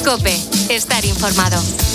COPE. Estar informado.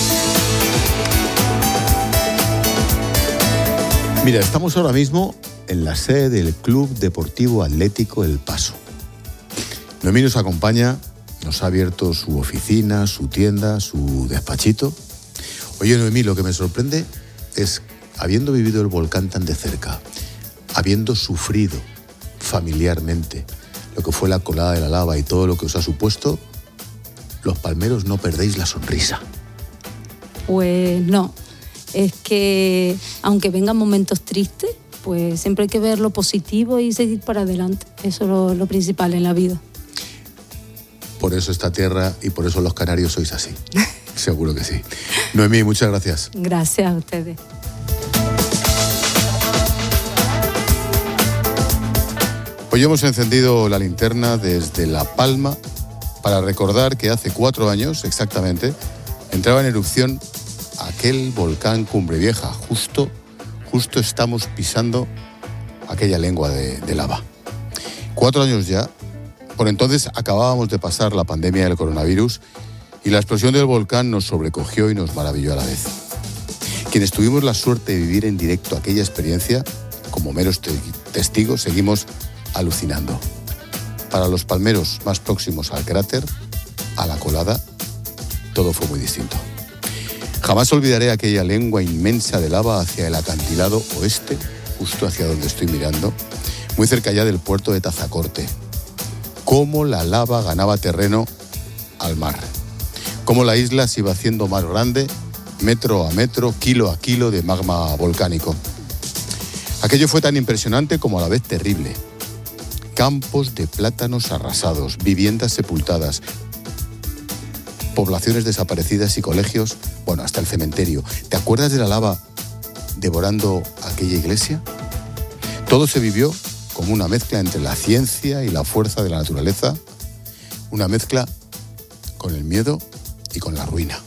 Mira, estamos ahora mismo en la sede del Club Deportivo Atlético El Paso. Noemí nos acompaña, nos ha abierto su oficina, su tienda, su despachito. Oye, Noemí, lo que me sorprende es, habiendo vivido el volcán tan de cerca, habiendo sufrido familiarmente lo que fue la colada de la lava y todo lo que os ha supuesto, los palmeros no perdéis la sonrisa. Pues no, es que aunque vengan momentos tristes, pues siempre hay que ver lo positivo y seguir para adelante. Eso es lo principal en la vida. Por eso esta tierra y por eso los canarios sois así. Seguro que sí. Noemí, muchas gracias. Gracias a ustedes. Hoy hemos encendido la linterna desde La Palma para recordar que hace 4 años exactamente entraba en erupción aquel volcán Cumbre Vieja. Justo estamos pisando aquella lengua de lava. 4 años ya. Por entonces acabábamos de pasar la pandemia del coronavirus y la explosión del volcán nos sobrecogió y nos maravilló a la vez. Quienes tuvimos la suerte de vivir en directo aquella experiencia, como meros testigos, seguimos alucinando. Para los palmeros más próximos al cráter, a la colada, todo fue muy distinto. Jamás olvidaré aquella lengua inmensa de lava hacia el acantilado oeste, justo hacia donde estoy mirando, muy cerca ya del puerto de Tazacorte. Cómo la lava ganaba terreno al mar. Cómo la isla se iba haciendo más grande, metro a metro, kilo a kilo de magma volcánico. Aquello fue tan impresionante como a la vez terrible. Campos de plátanos arrasados, viviendas sepultadas, poblaciones desaparecidas y colegios, bueno, hasta el cementerio. ¿Te acuerdas de la lava devorando aquella iglesia? Todo se vivió como una mezcla entre la ciencia y la fuerza de la naturaleza, una mezcla con el miedo y con la ruina.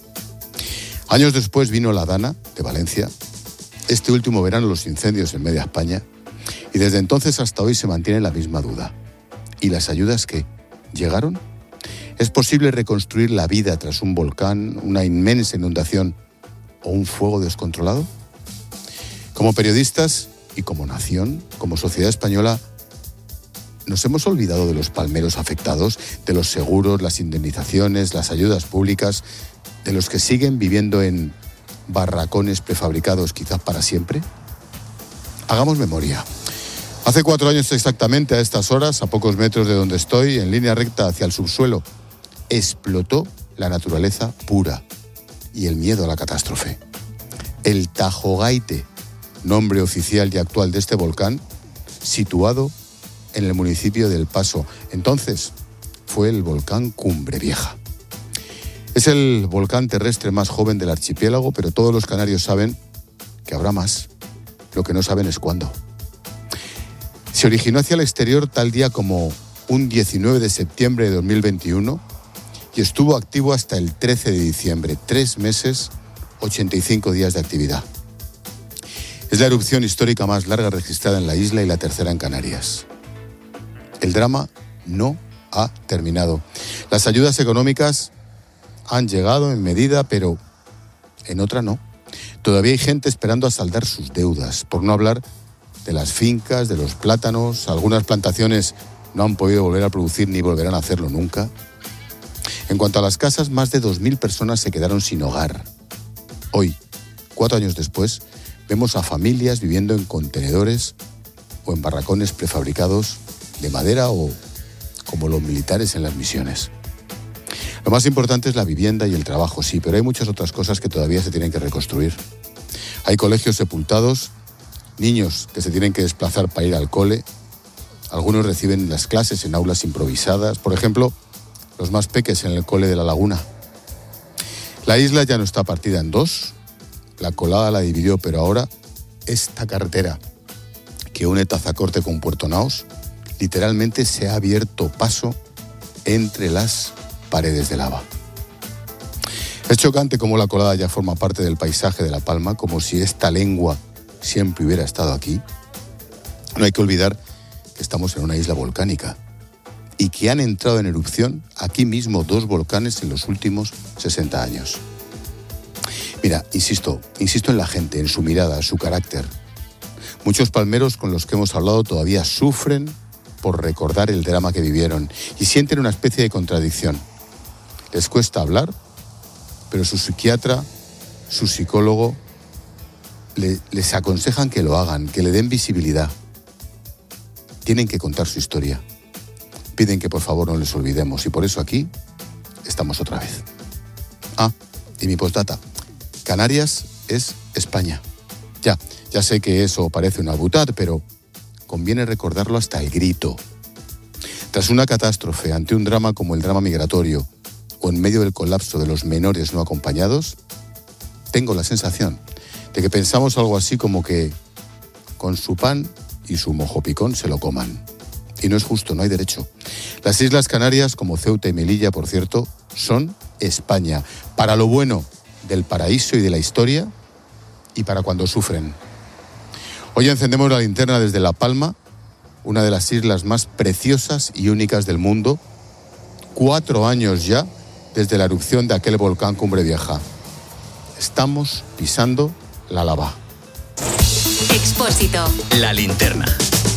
Años después vino la Dana de Valencia, este último verano los incendios en media España, y desde entonces hasta hoy se mantiene la misma duda. ¿Y las ayudas qué? ¿Llegaron? ¿Es posible reconstruir la vida tras un volcán, una inmensa inundación o un fuego descontrolado? Como periodistas y como nación, como sociedad española, ¿nos hemos olvidado de los palmeros afectados, de los seguros, las indemnizaciones, las ayudas públicas, de los que siguen viviendo en barracones prefabricados quizás para siempre? Hagamos memoria. Hace 4 años exactamente a estas horas, a pocos metros de donde estoy, en línea recta hacia el subsuelo, explotó la naturaleza pura y el miedo a la catástrofe. El Tajogaite, nombre oficial y actual de este volcán, situado en el municipio de El Paso. Entonces fue el volcán Cumbre Vieja. Es el volcán terrestre más joven del archipiélago, pero todos los canarios saben que habrá más. Lo que no saben es cuándo. Se originó hacia el exterior tal día como un 19 de septiembre de 2021 y estuvo activo hasta el 13 de diciembre, 3 meses, 85 días de actividad. Es la erupción histórica más larga registrada en la isla y la tercera en Canarias. El drama no ha terminado. Las ayudas económicas han llegado en medida, pero en otra no. Todavía hay gente esperando a saldar sus deudas, por no hablar de las fincas, de los plátanos. Algunas plantaciones no han podido volver a producir ni volverán a hacerlo nunca. En cuanto a las casas, más de 2.000 personas se quedaron sin hogar. Hoy, 4 años después, vemos a familias viviendo en contenedores o en barracones prefabricados de madera o como los militares en las misiones. Lo más importante es la vivienda y el trabajo, sí, pero hay muchas otras cosas que todavía se tienen que reconstruir. Hay colegios sepultados, niños que se tienen que desplazar para ir al cole. Algunos reciben las clases en aulas improvisadas. Por ejemplo, los más peques en el cole de La Laguna. La isla ya no está partida en 2. La colada la dividió, pero ahora esta carretera que une Tazacorte con Puerto Naos literalmente se ha abierto paso entre las paredes de lava. Es chocante cómo la colada ya forma parte del paisaje de La Palma, como si esta lengua siempre hubiera estado aquí. No hay que olvidar que estamos en una isla volcánica y que han entrado en erupción aquí mismo 2 volcanes en los últimos 60 años. Mira, insisto en la gente, en su mirada, su carácter. Muchos palmeros con los que hemos hablado todavía sufren por recordar el drama que vivieron y sienten una especie de contradicción. Les cuesta hablar, pero su psiquiatra, su psicólogo, les aconsejan que lo hagan, que le den visibilidad. Tienen que contar su historia. Piden que por favor no les olvidemos y por eso aquí estamos otra vez. Y mi postdata. Canarias es España. Ya sé que eso parece una butad, pero conviene recordarlo hasta el grito. Tras una catástrofe, ante un drama como el drama migratorio o en medio del colapso de los menores no acompañados, tengo la sensación de que pensamos algo así como que con su pan y su mojo picón se lo coman. Y no es justo, no hay derecho. Las Islas Canarias, como Ceuta y Melilla, por cierto, son España. Para lo bueno del paraíso y de la historia y para cuando sufren. Hoy encendemos la linterna desde La Palma, una de las islas más preciosas y únicas del mundo. 4 años ya desde la erupción de aquel volcán Cumbre Vieja. Estamos pisando la lava. Expósito. La linterna.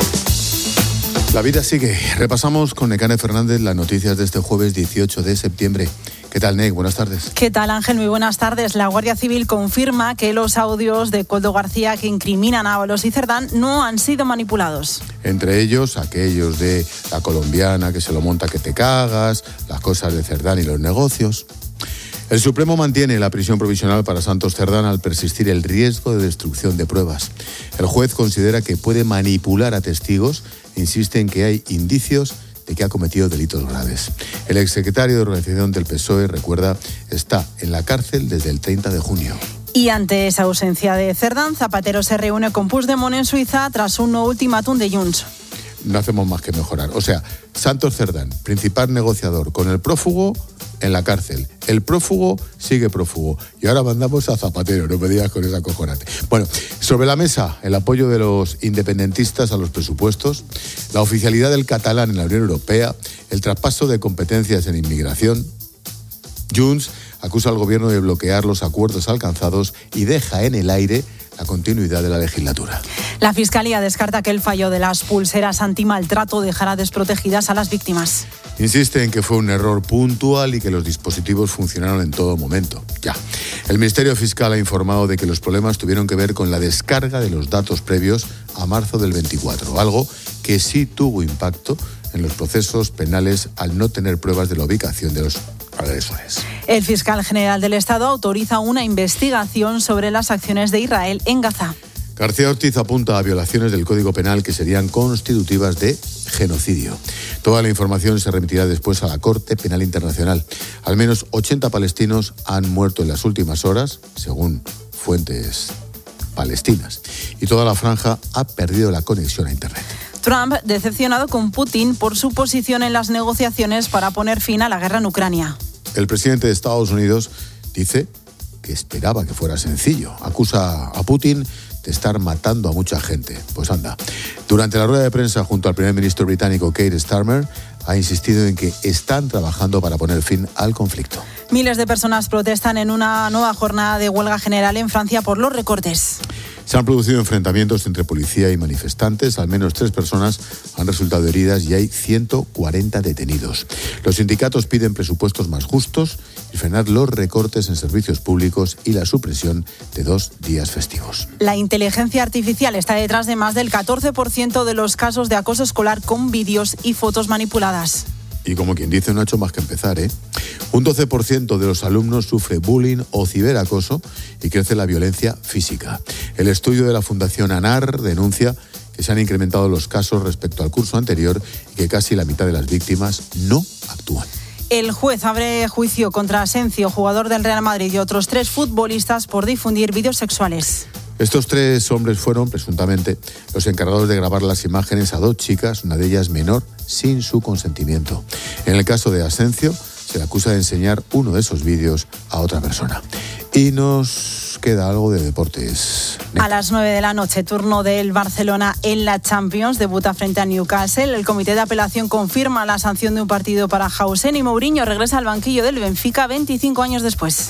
La vida sigue. Repasamos con Nekane Fernández las noticias de este jueves 18 de septiembre. ¿Qué tal, Nek? Buenas tardes. ¿Qué tal, Ángel? Muy buenas tardes. La Guardia Civil confirma que los audios de Koldo García que incriminan a Ábalos y Cerdán no han sido manipulados. Entre ellos, aquellos de la colombiana que se lo monta que te cagas, las cosas de Cerdán y los negocios. El Supremo mantiene la prisión provisional para Santos Cerdán al persistir el riesgo de destrucción de pruebas. El juez considera que puede manipular a testigos e insiste en que hay indicios de que ha cometido delitos graves. El exsecretario de Organización del PSOE, recuerda, está en la cárcel desde el 30 de junio. Y ante esa ausencia de Cerdán, Zapatero se reúne con Puigdemont en Suiza tras un nuevo ultimátum de Junts. No hacemos más que mejorar. O sea, Santos Cerdán, principal negociador con el prófugo, en la cárcel. El prófugo sigue prófugo. Y ahora mandamos a Zapatero, no me digas con esa cojonate. Bueno, sobre la mesa, el apoyo de los independentistas a los presupuestos, la oficialidad del catalán en la Unión Europea, el traspaso de competencias en inmigración. Junts acusa al gobierno de bloquear los acuerdos alcanzados y deja en el aire la continuidad de la legislatura. La Fiscalía descarta que el fallo de las pulseras antimaltrato dejará desprotegidas a las víctimas. Insiste en que fue un error puntual y que los dispositivos funcionaron en todo momento. El Ministerio Fiscal ha informado de que los problemas tuvieron que ver con la descarga de los datos previos a marzo del 24, algo que sí tuvo impacto en los procesos penales al no tener pruebas de la ubicación de los agresores. El fiscal general del Estado autoriza una investigación sobre las acciones de Israel en Gaza. García Ortiz apunta a violaciones del Código Penal que serían constitutivas de genocidio. Toda la información se remitirá después a la Corte Penal Internacional. Al menos 80 palestinos han muerto en las últimas horas, según fuentes palestinas, y toda la franja ha perdido la conexión a Internet. Trump decepcionado con Putin por su posición en las negociaciones para poner fin a la guerra en Ucrania. El presidente de Estados Unidos dice que esperaba que fuera sencillo. Acusa a Putin de estar matando a mucha gente. Pues anda. Durante la rueda de prensa junto al primer ministro británico Keir Starmer, ha insistido en que están trabajando para poner fin al conflicto. Miles de personas protestan en una nueva jornada de huelga general en Francia por los recortes. Se han producido enfrentamientos entre policía y manifestantes. Al menos 3 personas han resultado heridas y hay 140 detenidos. Los sindicatos piden presupuestos más justos y frenar los recortes en servicios públicos y la supresión de 2 días festivos. La inteligencia artificial está detrás de más del 14% de los casos de acoso escolar con vídeos y fotos manipuladas. Y como quien dice, no ha hecho más que empezar, ¿eh? Un 12% de los alumnos sufre bullying o ciberacoso y crece la violencia física. El estudio de la Fundación ANAR denuncia que se han incrementado los casos respecto al curso anterior y que casi la mitad de las víctimas no actúan. El juez abre juicio contra Asensio, jugador del Real Madrid, y otros 3 futbolistas por difundir vídeos sexuales. Estos 3 hombres fueron, presuntamente, los encargados de grabar las imágenes a 2 chicas, una de ellas menor, sin su consentimiento. En el caso de Asensio, se le acusa de enseñar uno de esos vídeos a otra persona. Y nos queda algo de deportes. A las 9 de la noche, turno del Barcelona en la Champions, debuta frente a Newcastle. El comité de apelación confirma la sanción de un partido para Hausen y Mourinho regresa al banquillo del Benfica 25 años después.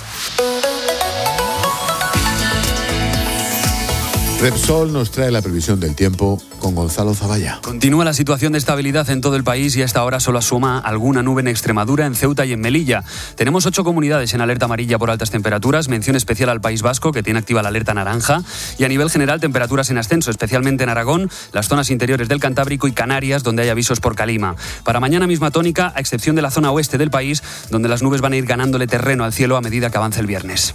Repsol nos trae la previsión del tiempo con Gonzalo Zavalla. Continúa la situación de estabilidad en todo el país y a esta hora solo asoma alguna nube en Extremadura, en Ceuta y en Melilla. Tenemos 8 comunidades en alerta amarilla por altas temperaturas, mención especial al País Vasco, que tiene activa la alerta naranja, y a nivel general temperaturas en ascenso, especialmente en Aragón, las zonas interiores del Cantábrico y Canarias, donde hay avisos por calima. Para mañana misma tónica, a excepción de la zona oeste del país, donde las nubes van a ir ganándole terreno al cielo a medida que avance el viernes.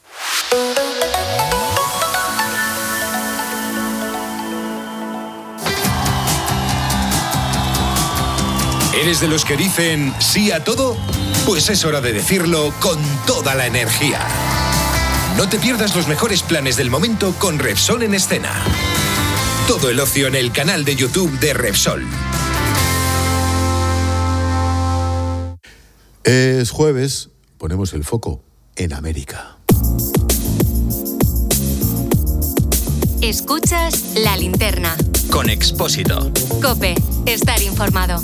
¿Eres de los que dicen sí a todo? Pues es hora de decirlo con toda la energía. No te pierdas los mejores planes del momento con Repsol en escena. Todo el ocio en el canal de YouTube de Repsol. Es jueves, ponemos el foco en América. Escuchas La Linterna. Con Expósito. COPE. Estar informado.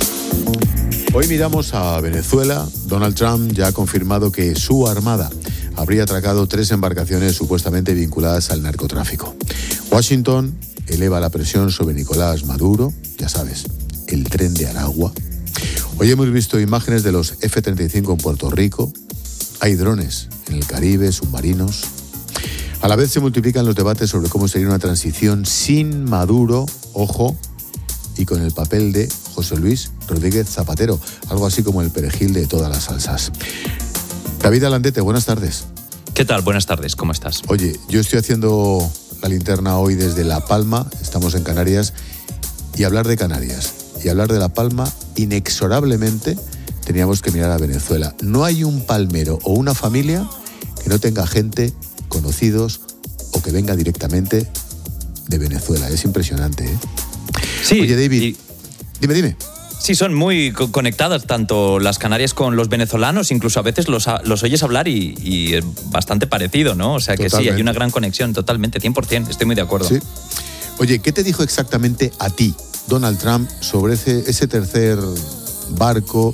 Hoy miramos a Venezuela. Donald Trump ya ha confirmado que su armada habría atracado 3 embarcaciones supuestamente vinculadas al narcotráfico. Washington eleva la presión sobre Nicolás Maduro, ya sabes, el tren de Aragua. Hoy hemos visto imágenes de los F-35 en Puerto Rico. Hay drones en el Caribe, submarinos. A la vez se multiplican los debates sobre cómo sería una transición sin Maduro, ojo, y con el papel de José Luis Rodríguez Zapatero, algo así como el perejil de todas las salsas. David Alandete, buenas tardes. ¿Qué tal? Buenas tardes, ¿cómo estás? Oye, yo estoy haciendo la linterna hoy desde La Palma, estamos en Canarias, y hablar de Canarias y hablar de La Palma, inexorablemente teníamos que mirar a Venezuela. No hay un palmero o una familia que no tenga gente, conocidos o que venga directamente de Venezuela. Es impresionante, ¿eh? Sí. Oye, David, dime. Sí, son muy conectadas tanto las Canarias con los venezolanos, incluso a veces los oyes hablar y es bastante parecido, ¿no? O sea que totalmente. Sí, hay una gran conexión, totalmente, 100%, estoy muy de acuerdo. Sí. Oye, ¿qué te dijo exactamente a ti Donald Trump sobre ese tercer barco,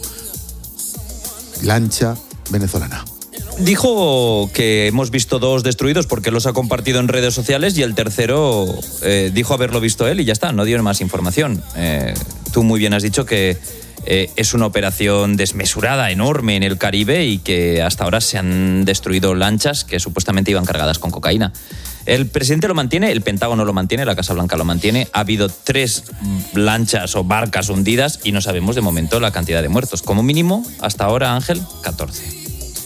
lancha venezolana? Dijo que hemos visto 2 destruidos porque los ha compartido en redes sociales y el tercero dijo haberlo visto él y ya está, no dio más información. Tú muy bien has dicho que es una operación desmesurada, enorme en el Caribe y que hasta ahora se han destruido lanchas que supuestamente iban cargadas con cocaína. El presidente lo mantiene, el Pentágono lo mantiene, la Casa Blanca lo mantiene. Ha habido 3 lanchas o barcas hundidas y no sabemos de momento la cantidad de muertos. Como mínimo, hasta ahora, Ángel, 14.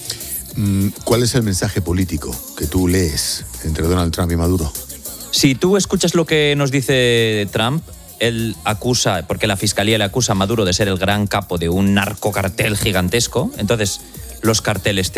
¿Cuál es el mensaje político que tú lees entre Donald Trump y Maduro? Si tú escuchas lo que nos dice Trump, él acusa, porque la Fiscalía le acusa a Maduro de ser el gran capo de un narcocartel gigantesco. Entonces, los carteles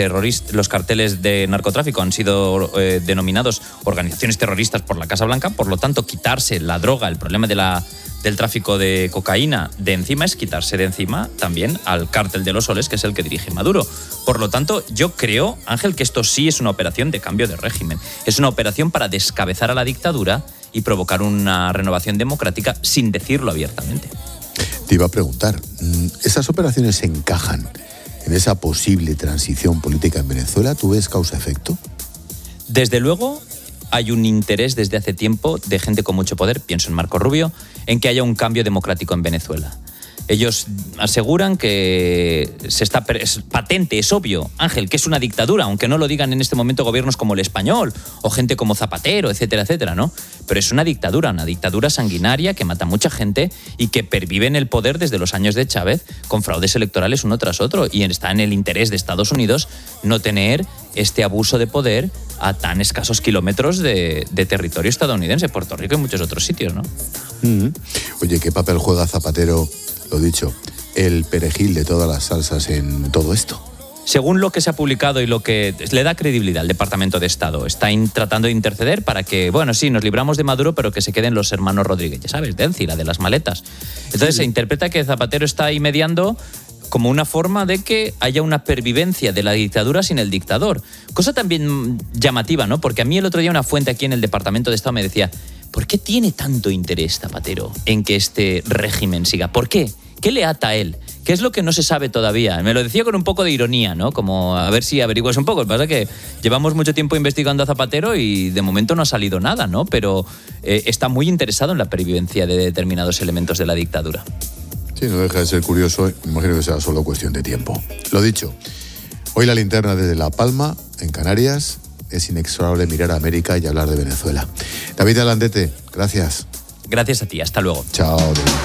de narcotráfico han sido denominados organizaciones terroristas por la Casa Blanca. Por lo tanto, quitarse la droga, el problema del tráfico de cocaína de encima es quitarse de encima también al cártel de los soles, que es el que dirige Maduro. Por lo tanto, yo creo, Ángel, que esto sí es una operación de cambio de régimen. Es una operación para descabezar a la dictadura y provocar una renovación democrática sin decirlo abiertamente. Te iba a preguntar, ¿esas operaciones se encajan en esa posible transición política en Venezuela? ¿Tú ves causa-efecto? Desde luego, hay un interés desde hace tiempo de gente con mucho poder, pienso en Marco Rubio, en que haya un cambio democrático en Venezuela. Ellos aseguran que es patente, es obvio, Ángel, que es una dictadura, aunque no lo digan en este momento gobiernos como el español o gente como Zapatero, etcétera, etcétera, ¿no? Pero es una dictadura sanguinaria que mata a mucha gente y que pervive en el poder desde los años de Chávez con fraudes electorales uno tras otro. Y está en el interés de Estados Unidos no tener este abuso de poder a tan escasos kilómetros de territorio estadounidense, Puerto Rico y muchos otros sitios, ¿no? Oye, ¿qué papel juega Zapatero? Lo dicho, el perejil de todas las salsas en todo esto. Según lo que se ha publicado y lo que le da credibilidad al Departamento de Estado, está tratando de interceder para que, bueno, sí, nos libramos de Maduro, pero que se queden los hermanos Rodríguez, ya sabes, de Encina, de las maletas. Entonces se interpreta que Zapatero está ahí mediando como una forma de que haya una pervivencia de la dictadura sin el dictador. Cosa también llamativa, ¿no? Porque a mí el otro día una fuente aquí en el Departamento de Estado me decía, ¿por qué tiene tanto interés Zapatero en que este régimen siga? ¿Por qué? ¿Qué le ata a él? ¿Qué es lo que no se sabe todavía? Me lo decía con un poco de ironía, ¿no? Como a ver si averiguas un poco. Lo que pasa es que llevamos mucho tiempo investigando a Zapatero y de momento no ha salido nada, ¿no? Pero está muy interesado en la pervivencia de determinados elementos de la dictadura. Sí, no deja de ser curioso. Imagino que sea solo cuestión de tiempo. Lo dicho, hoy la linterna desde La Palma, en Canarias. Es inexorable mirar a América y hablar de Venezuela. David Alandete, gracias. Gracias a ti, hasta luego. Chao.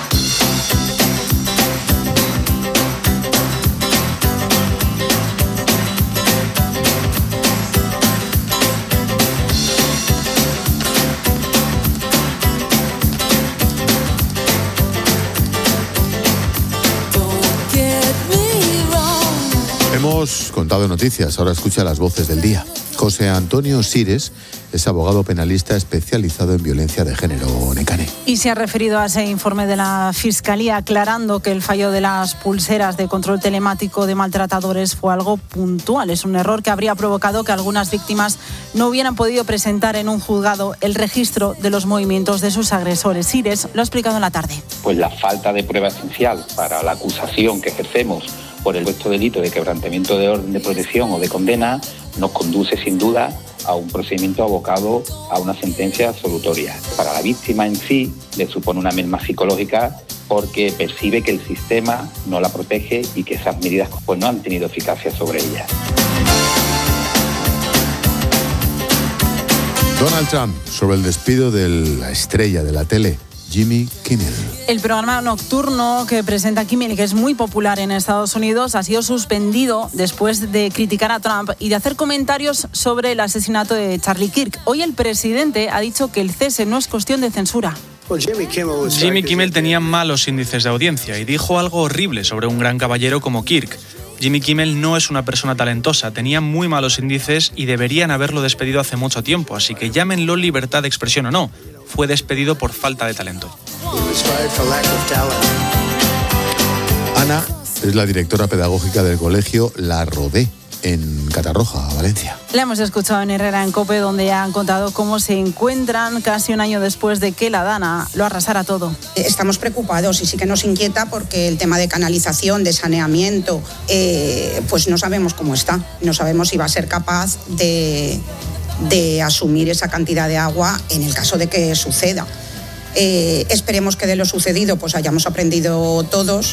Hemos contado noticias, ahora escucha las voces del día. José Antonio Sires es abogado penalista especializado en violencia de género, Necane. Y se ha referido a ese informe de la Fiscalía aclarando que el fallo de las pulseras de control telemático de maltratadores fue algo puntual. Es un error que habría provocado que algunas víctimas no hubieran podido presentar en un juzgado el registro de los movimientos de sus agresores. Sires lo ha explicado en la tarde. Pues la falta de prueba esencial para la acusación que ejercemos por el supuesto delito de quebrantamiento de orden de protección o de condena nos conduce sin duda a un procedimiento abocado a una sentencia absolutoria. Para la víctima en sí le supone una merma psicológica porque percibe que el sistema no la protege y que esas medidas pues no han tenido eficacia sobre ella. Donald Trump sobre el despido de la estrella de la tele, Jimmy Kimmel. El programa nocturno que presenta Kimmel, que es muy popular en Estados Unidos, ha sido suspendido después de criticar a Trump y de hacer comentarios sobre el asesinato de Charlie Kirk. Hoy el presidente ha dicho que el cese no es cuestión de censura. Jimmy Kimmel tenía malos índices de audiencia y dijo algo horrible sobre un gran caballero como Kirk. Jimmy Kimmel no es una persona talentosa, tenía muy malos índices y deberían haberlo despedido hace mucho tiempo, así que llámenlo libertad de expresión o no, fue despedido por falta de talento. Ana es la directora pedagógica del colegio La Rodé, en Catarroja, Valencia. La hemos escuchado en Herrera en COPE, donde han contado cómo se encuentran casi un año después de que la Dana lo arrasara todo. Estamos preocupados y sí que nos inquieta porque el tema de canalización, de saneamiento, pues no sabemos cómo está. No sabemos si va a ser capaz de asumir esa cantidad de agua en el caso de que suceda. Esperemos que de lo sucedido pues hayamos aprendido todos.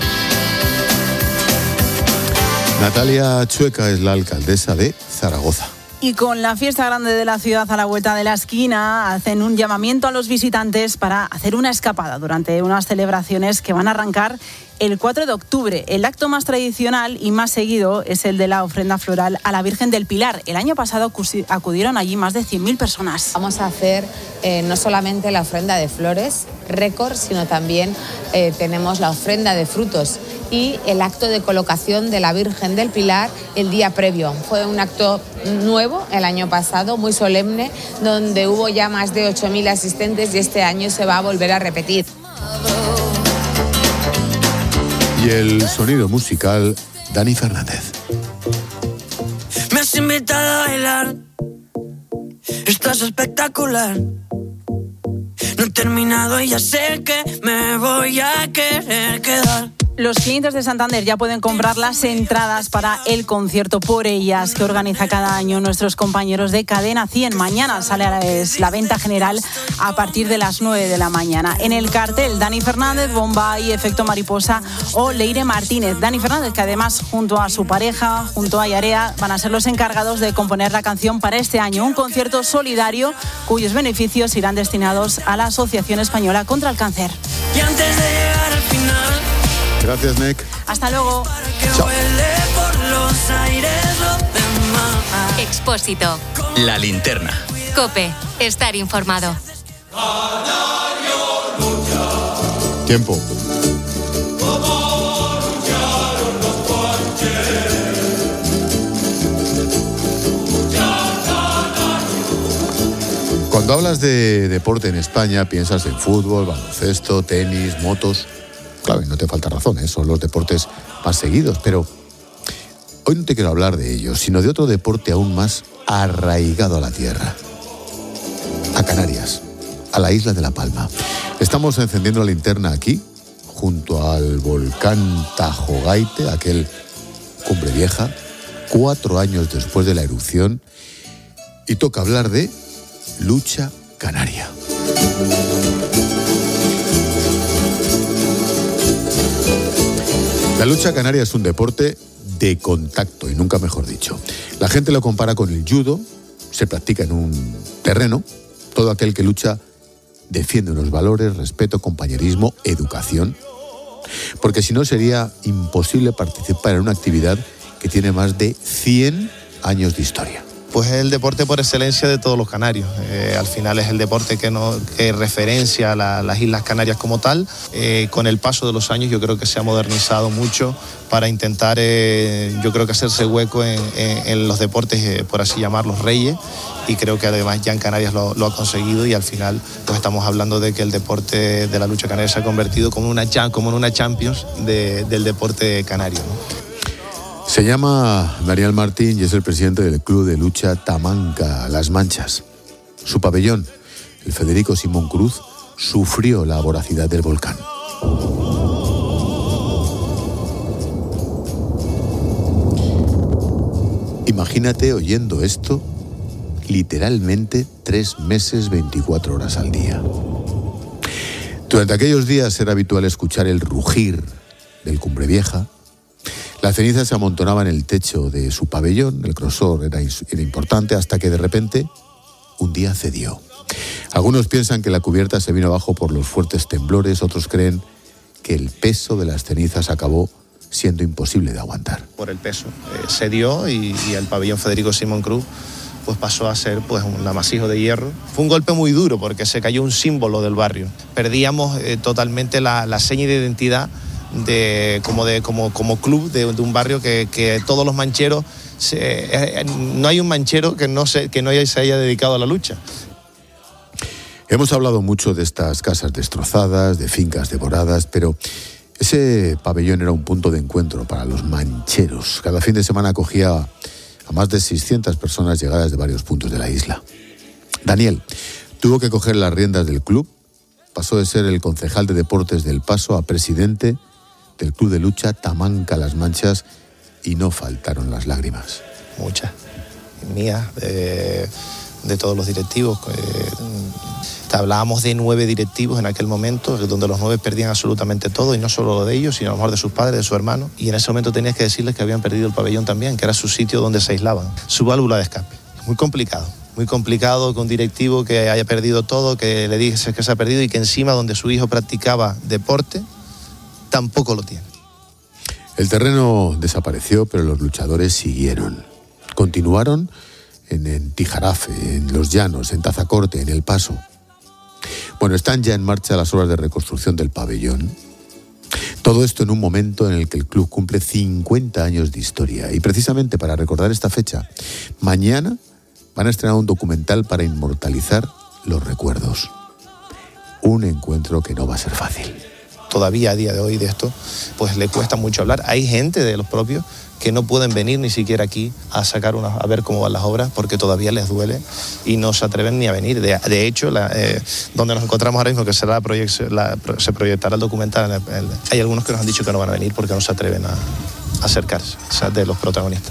Natalia Chueca es la alcaldesa de Zaragoza. Y con la fiesta grande de la ciudad a la vuelta de la esquina, hacen un llamamiento a los visitantes para hacer una escapada durante unas celebraciones que van a arrancar el 4 de octubre. El acto más tradicional y más seguido es el de la ofrenda floral a la Virgen del Pilar. El año pasado acudieron allí más de 100.000 personas. Vamos a hacer no solamente la ofrenda de flores, récord, sino también tenemos la ofrenda de frutos y el acto de colocación de la Virgen del Pilar el día previo. Fue un acto nuevo el año pasado, muy solemne, donde hubo ya más de 8.000 asistentes y este año se va a volver a repetir. Y el sonido musical, Dani Fernández. Me has invitado a bailar, estás espectacular. No he terminado y ya sé que me voy a querer quedar. Los clientes de Santander ya pueden comprar las entradas para el concierto Por Ellas que organiza cada año nuestros compañeros de Cadena 100. Mañana sale la venta general a partir de las 9 de la mañana. En el cartel, Dani Fernández, Bombay, Efecto Mariposa o Leire Martínez. Dani Fernández, que además junto a su pareja, junto a Yarea, van a ser los encargados de componer la canción para este año. Un concierto solidario cuyos beneficios irán destinados a la Asociación Española contra el Cáncer. Y antes de llegar al final... Gracias, Nick. Hasta luego. Chao. Expósito. La linterna. COPE. Estar informado. Tiempo. Cuando hablas de deporte en España, piensas en fútbol, baloncesto, tenis, motos. Claro, y no te falta razón, son los deportes más seguidos, pero hoy no te quiero hablar de ellos, sino de otro deporte aún más arraigado a la tierra, a Canarias, a la isla de La Palma. Estamos encendiendo la linterna aquí, junto al volcán Tajogaite, aquel Cumbre Vieja, 4 años después de la erupción, y toca hablar de lucha canaria. La lucha canaria es un deporte de contacto, y nunca mejor dicho. La gente lo compara con el judo, se practica en un terreno. Todo aquel que lucha defiende unos valores, respeto, compañerismo, educación. Porque si no sería imposible participar en una actividad que tiene más de 100 años de historia. Pues es el deporte por excelencia de todos los canarios. Al final es el deporte que referencia a las Islas Canarias como tal. Con el paso de los años yo creo que se ha modernizado mucho para intentar, yo creo que hacerse hueco en los deportes, por así llamarlos, reyes. Y creo que además ya en Canarias lo ha conseguido, y al final pues estamos hablando de que el deporte de la lucha canaria se ha convertido como en una Champions del deporte canario, ¿no? Se llama Daniel Martín y es el presidente del Club de Lucha Tamanca Las Manchas. Su pabellón, el Federico Simón Cruz, sufrió la voracidad del volcán. Imagínate oyendo esto literalmente 3 meses, 24 horas al día. Durante aquellos días era habitual escuchar el rugir del Cumbre Vieja. La ceniza se amontonaba en el techo de su pabellón, el grosor era importante, hasta que de repente un día cedió. Algunos piensan que la cubierta se vino abajo por los fuertes temblores, otros creen que el peso de las cenizas acabó siendo imposible de aguantar. Por el peso cedió y el pabellón Federico Simón Cruz pues pasó a ser pues un amasijo de hierro. Fue un golpe muy duro porque se cayó un símbolo del barrio. Perdíamos totalmente la seña de identidad como club de un barrio que todos los mancheros, no hay un manchero que no se haya dedicado a la lucha. Hemos hablado mucho de estas casas destrozadas, de fincas devoradas, pero ese pabellón era un punto de encuentro para los mancheros. Cada fin de semana acogía a más de 600 personas llegadas de varios puntos de la isla. Daniel tuvo que coger las riendas del club, pasó de ser el concejal de deportes del Paso a presidente del Club de Lucha Tamanca Las Manchas, y no faltaron las lágrimas. Muchas, mías, de todos los directivos. Hablábamos de 9 directivos en aquel momento, donde los 9 perdían absolutamente todo, y no solo lo de ellos, sino a lo mejor de sus padres, de su hermano. Y en ese momento tenías que decirles que habían perdido el pabellón también, que era su sitio donde se aislaban, su válvula de escape. Muy complicado que un directivo que haya perdido todo, que le dices que se ha perdido, y que encima donde su hijo practicaba deporte, tampoco lo tiene. El terreno desapareció, pero los luchadores siguieron. Continuaron en Tijarafe, en Los Llanos, en Tazacorte, en El Paso. Bueno, están ya en marcha las obras de reconstrucción del pabellón. Todo esto en un momento en el que el club cumple 50 años de historia. Y precisamente para recordar esta fecha, mañana van a estrenar un documental para inmortalizar los recuerdos. Un encuentro que no va a ser fácil. Todavía a día de hoy de esto, pues le cuesta mucho hablar. Hay gente de los propios que no pueden venir ni siquiera aquí a ver cómo van las obras, porque todavía les duele y no se atreven ni a venir. De hecho, donde nos encontramos ahora mismo, que será se proyectará el documental, hay algunos que nos han dicho que no van a venir porque no se atreven a acercarse, o sea, de los protagonistas.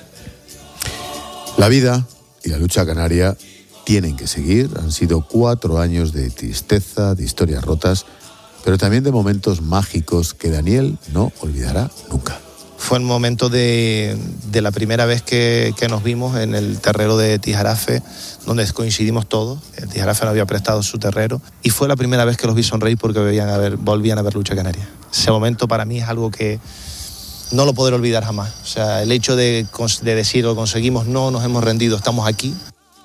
La vida y la lucha canaria tienen que seguir. Han sido 4 años de tristeza, de historias rotas, pero también de momentos mágicos que Daniel no olvidará nunca. Fue el momento de la primera vez que nos vimos en el terrero de Tijarafe, donde coincidimos todos. El Tijarafe no había prestado su terrero, y fue la primera vez que los vi sonreír porque volvían a ver lucha canaria. Ese momento para mí es algo que no lo podré olvidar jamás. O sea, el hecho de decir lo conseguimos, no nos hemos rendido, estamos aquí.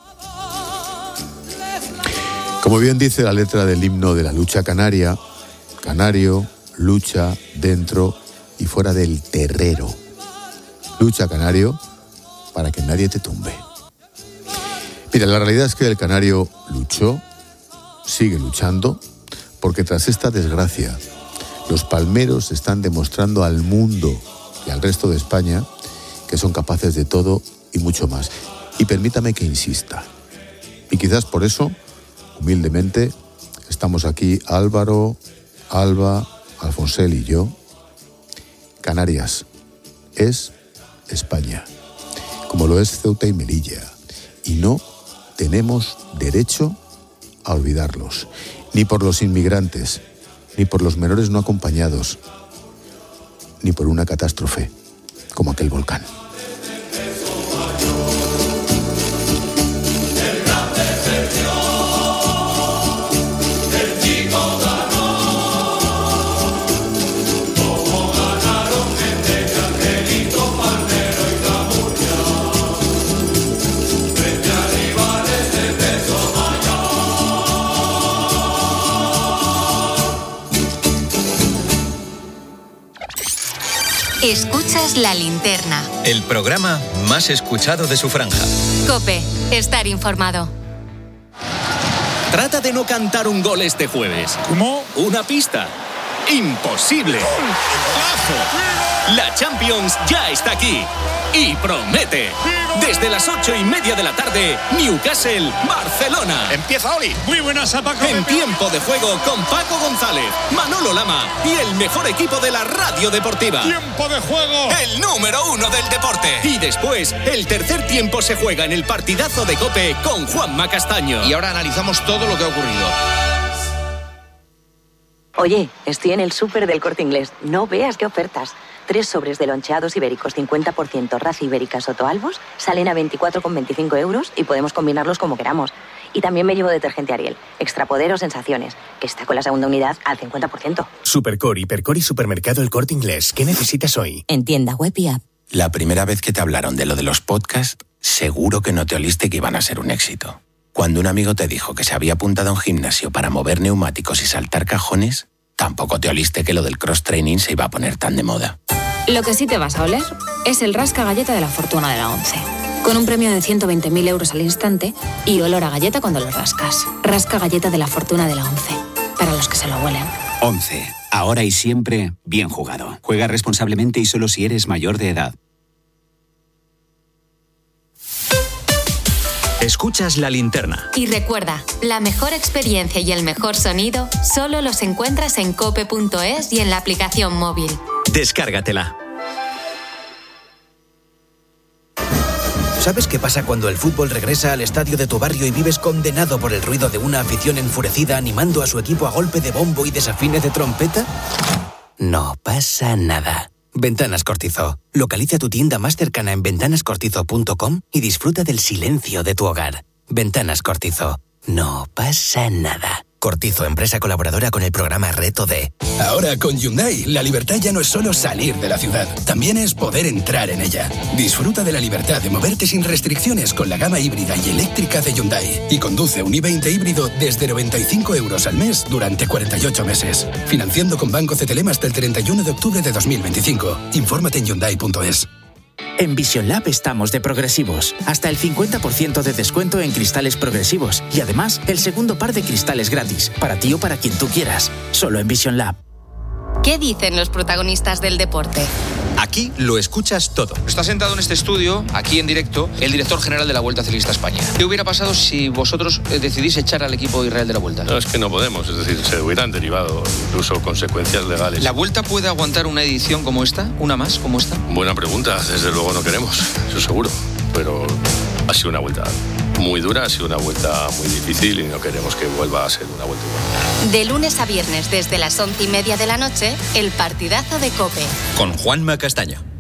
Como bien dice la letra del himno de la lucha canaria, canario, lucha dentro y fuera del terrero. Lucha, canario, para que nadie te tumbe. Mira, la realidad es que el canario luchó, sigue luchando, porque tras esta desgracia, Los palmeros están demostrando al mundo y al resto de España que son capaces de todo y mucho más. Y permítame que insista. Y quizás por eso, humildemente, estamos aquí Álvaro, Alba, Alfonsel y yo. Canarias es España, como lo es Ceuta y Melilla. Y no tenemos derecho a olvidarlos, ni por los inmigrantes, ni por los menores no acompañados, ni por una catástrofe como aquel volcán. Escuchas La Linterna. El programa más escuchado de su franja. COPE. Estar informado. Trata de no cantar un gol este jueves. ¿Cómo? Una pista. ¡Imposible! La Champions ya está aquí. Y promete. Desde las 8:30 de la tarde, Newcastle, Barcelona. Empieza Oli. Muy buenas a Paco. En tiempo de juego con Paco González, Manolo Lama y el mejor equipo de la radio deportiva. Tiempo de juego. El número 1 del deporte. Y después, el tercer tiempo se juega en el partidazo de COPE con Juanma Castaño. Y ahora analizamos todo lo que ha ocurrido. Oye, estoy en el súper del Corte Inglés. No veas qué ofertas. 3 sobres de loncheados ibéricos 50% raza ibérica Soto Albos salen a 24,25 euros y podemos combinarlos como queramos. Y también me llevo detergente Ariel, Extra Poder o Sensaciones, que está con la segunda unidad al 50%. Supercor, Hipercor y Supermercado El Corte Inglés. ¿Qué necesitas hoy? En tienda web y app. La primera vez que te hablaron de lo de los podcasts, seguro que no te oliste que iban a ser un éxito. Cuando un amigo te dijo que se había apuntado a un gimnasio para mover neumáticos y saltar cajones, tampoco te oliste que lo del cross-training se iba a poner tan de moda. Lo que sí te vas a oler es el rasca galleta de la fortuna de la ONCE. Con un premio de 120.000 euros al instante y olor a galleta cuando lo rascas. Rasca galleta de la fortuna de la ONCE. Para los que se lo huelen. ONCE. Ahora y siempre, bien jugado. Juega responsablemente y solo si eres mayor de edad. Escuchas La Linterna. Y recuerda, la mejor experiencia y el mejor sonido solo los encuentras en cope.es y en la aplicación móvil. Descárgatela. ¿Sabes qué pasa cuando el fútbol regresa al estadio de tu barrio y vives condenado por el ruido de una afición enfurecida animando a su equipo a golpe de bombo y desafines de trompeta? No pasa nada. Ventanas Cortizo. Localiza tu tienda más cercana en ventanascortizo.com y disfruta del silencio de tu hogar. Ventanas Cortizo. No pasa nada. Cortizo, empresa colaboradora con el programa Reto D. Ahora con Hyundai, la libertad ya no es solo salir de la ciudad, también es poder entrar en ella. Disfruta de la libertad de moverte sin restricciones con la gama híbrida y eléctrica de Hyundai. Y conduce un i20 híbrido desde 95 euros al mes durante 48 meses. Financiando con Banco CTLM hasta el 31 de octubre de 2025. Infórmate en Hyundai.es. En Vision Lab estamos de progresivos. Hasta el 50% de descuento en cristales progresivos. Y además, el segundo par de cristales gratis. Para ti o para quien tú quieras. Solo en Vision Lab. ¿Qué dicen los protagonistas del deporte? Aquí lo escuchas todo. Está sentado en este estudio, aquí en directo, el director general de la Vuelta Ciclista España. ¿Qué hubiera pasado si vosotros decidís echar al equipo de Israel de la Vuelta? No, es que no podemos, es decir, se hubieran derivado incluso consecuencias legales. ¿La Vuelta puede aguantar una edición como esta? ¿Una más como esta? Buena pregunta, desde luego no queremos, eso seguro. Pero ha sido una vuelta muy dura, ha sido una vuelta muy difícil y no queremos que vuelva a ser una vuelta igual. De lunes a viernes desde las 11:30 de la noche, el partidazo de COPE. Con Juanma Castaño.